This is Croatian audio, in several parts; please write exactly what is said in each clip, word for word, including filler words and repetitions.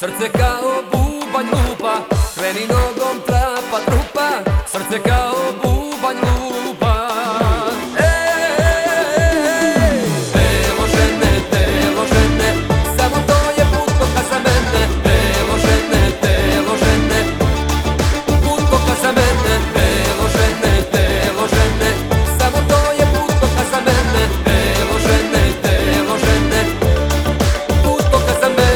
srce kao bubanj lupa, kreni nogom trapa trupa, srce kao bubanj lupa. Evo žene, evo žene, samo to je putoka za mene. Evo žene, evo žene, putoka za mene. Evo žene, evo žene, samo to je putoka za mene. Evo žene, evo žene, putoka za mene.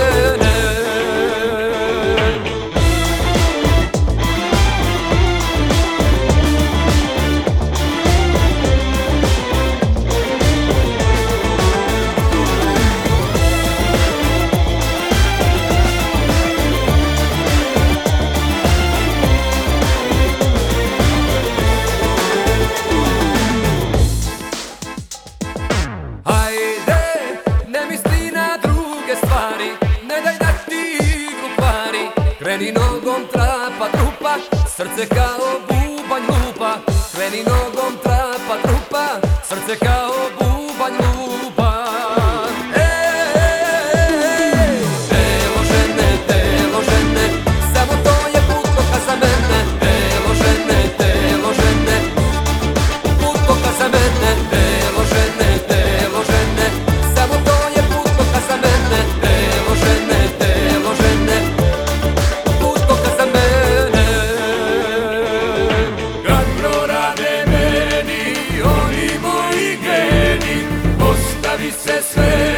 Hajde, ne misli na druge stvari, ne daj da ti igru kvari. Kreni nogom trapa trupa, srce kao bubanj lupa. Kreni nogom trapa trupa, srce kao bubanj lupa. Evo žene, evo žene, samo to je putoka za mene. Evo žene, evo žene, putoka za mene. Evo žene, evo žene, samo to je putoka za mene. Evo žene, evo žene, putoka za mene. Kad prorade meni oni moji geni, ostavi se sve